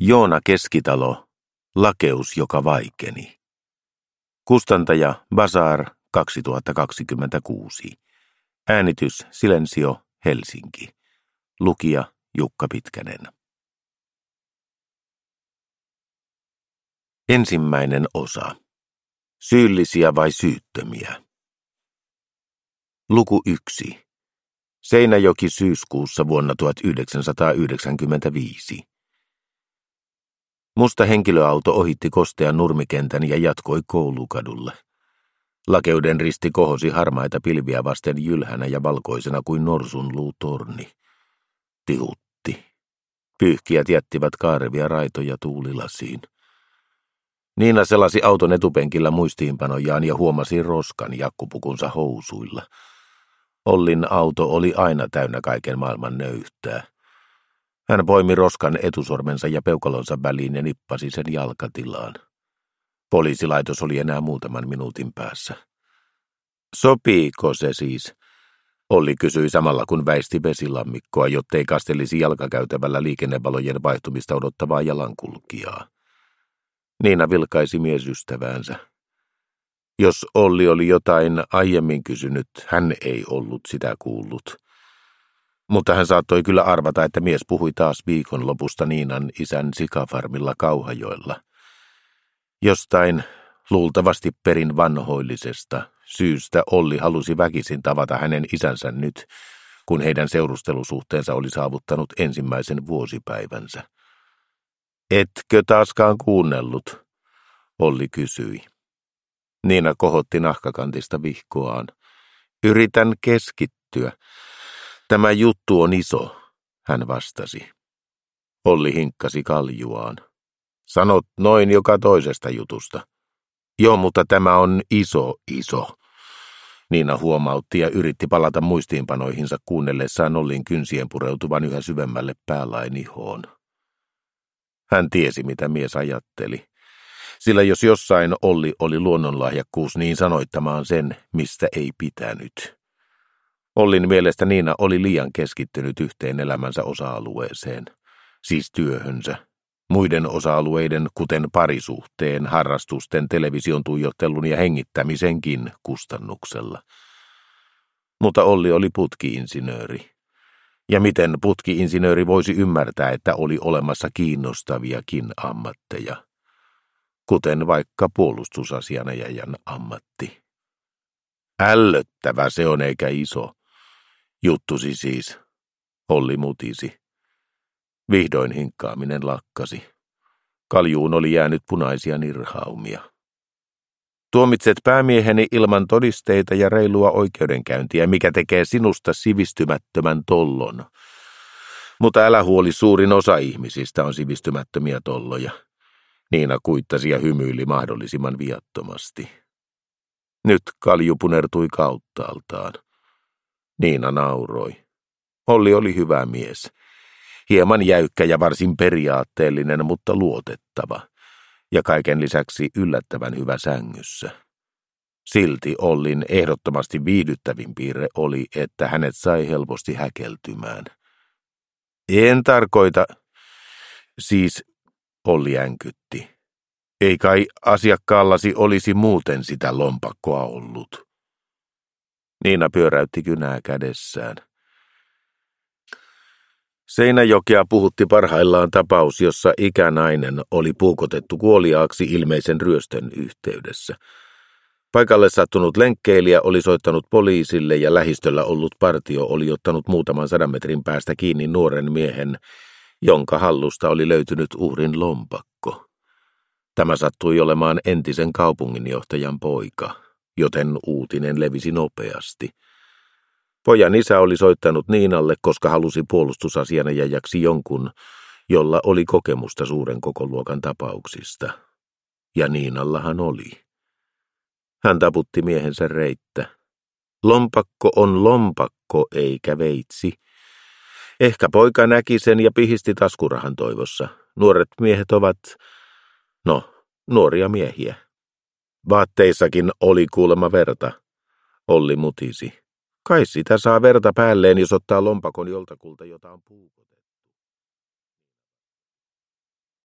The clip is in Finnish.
Joona Keskitalo, Lakeus, joka vaikeni. Kustantaja Bazar 2026. Äänitys Silensio, Helsinki. Lukija Jukka Pitkänen. Ensimmäinen osa. Syyllisiä vai syyttömiä? Luku 1. Seinäjoki syyskuussa vuonna 1995. Musta henkilöauto ohitti kostean nurmikentän ja jatkoi Koulukadulle. Lakeuden risti kohosi harmaita pilviä vasten jylhänä ja valkoisena kuin norsunluutorni. Tihutti. Pyyhkijät jättivät kaarevia raitoja tuulilasiin. Niina selasi auton etupenkillä muistiinpanojaan ja huomasi roskan jakkupukunsa housuilla. Ollin auto oli aina täynnä kaiken maailman nöyhtää. Hän poimi roskan etusormensa ja peukalonsa väliin ja nippasi sen jalkatilaan. Poliisilaitos oli enää muutaman minuutin päässä. Sopiiko se siis? Olli kysyi samalla kun väisti vesilammikkoa, jottei kastelisi jalkakäytävällä liikennevalojen vaihtumista odottavaa jalankulkijaa. Niina vilkaisi miesystäväänsä. Jos Olli oli jotain aiemmin kysynyt, hän ei ollut sitä kuullut. Mutta hän saattoi kyllä arvata, että mies puhui taas viikonlopusta Niinan isän sikafarmilla Kauhajoella. Jostain luultavasti perin vanhoillisesta syystä Olli halusi väkisin tavata hänen isänsä nyt, kun heidän seurustelusuhteensa oli saavuttanut ensimmäisen vuosipäivänsä. Etkö taaskaan kuunnellut? Olli kysyi. Niina kohotti nahkakantista vihkoaan. Yritän keskittyä. Tämä juttu on iso, hän vastasi. Olli hinkkasi kaljuaan. Sanot noin joka toisesta jutusta. Joo, mutta tämä on iso. Niina huomautti ja yritti palata muistiinpanoihinsa kuunnellessaan Ollin kynsien pureutuvan yhä syvemmälle päälainihoon. Hän tiesi, mitä mies ajatteli. Sillä jos jossain Olli oli luonnonlahjakkuus, niin sanoittamaan sen, mistä ei pitänyt. Ollin mielestä Niina oli liian keskittynyt yhteen elämänsä osa-alueeseen, siis työhönsä, muiden osa-alueiden, kuten parisuhteen, harrastusten, television tuijottelun ja hengittämisenkin kustannuksella. Mutta Olli oli putki-insinööri. Ja miten putki-insinööri voisi ymmärtää, että oli olemassa kiinnostaviakin ammatteja, kuten vaikka puolustusasianajajan ammatti. Ällöttävä se on eikä iso, juttusi siis. Olli mutisi. Vihdoin hinkkaaminen lakkasi. Kaljuun oli jäänyt punaisia nirhaumia. Tuomitset päämieheni ilman todisteita ja reilua oikeudenkäyntiä, mikä tekee sinusta sivistymättömän tollon. Mutta älä huoli, suurin osa ihmisistä on sivistymättömiä tolloja. Niina kuittasi ja hymyili mahdollisimman viattomasti. Nyt kalju punertui kauttaaltaan. Niina nauroi. Olli oli hyvä mies. Hieman jäykkä ja varsin periaatteellinen, mutta luotettava. Ja kaiken lisäksi yllättävän hyvä sängyssä. Silti Ollin ehdottomasti viihdyttävin piirre oli, että hänet sai helposti häkeltymään. En tarkoita, siis Olli änkytti. Ei kai asiakkaallasi olisi muuten sitä lompakkoa ollut. Niina pyöräytti kynää kädessään. Seinäjokea puhutti parhaillaan tapaus, jossa ikänainen oli puukotettu kuoliaaksi ilmeisen ryöstön yhteydessä. Paikalle sattunut lenkkeilijä oli soittanut poliisille ja lähistöllä ollut partio oli ottanut muutaman 100 metrin päästä kiinni nuoren miehen, jonka hallusta oli löytynyt uhrin lompakko. Tämä sattui olemaan entisen kaupunginjohtajan poika, joten uutinen levisi nopeasti. Pojan isä oli soittanut Niinalle, koska halusi puolustusasianajajaksi jonkun, jolla oli kokemusta suuren kokoluokan tapauksista. Ja Niinallahan oli. Hän taputti miehensä reittä. Lompakko on lompakko eikä veitsi. Ehkä poika näki sen ja pihisti taskurahan toivossa. Nuoret miehet ovat, nuoria miehiä. Vaatteissakin oli kuulemma verta. Olli mutisi. Kai sitä saa verta päälleen, jos ottaa lompakon joltakulta, jota on puukotettu.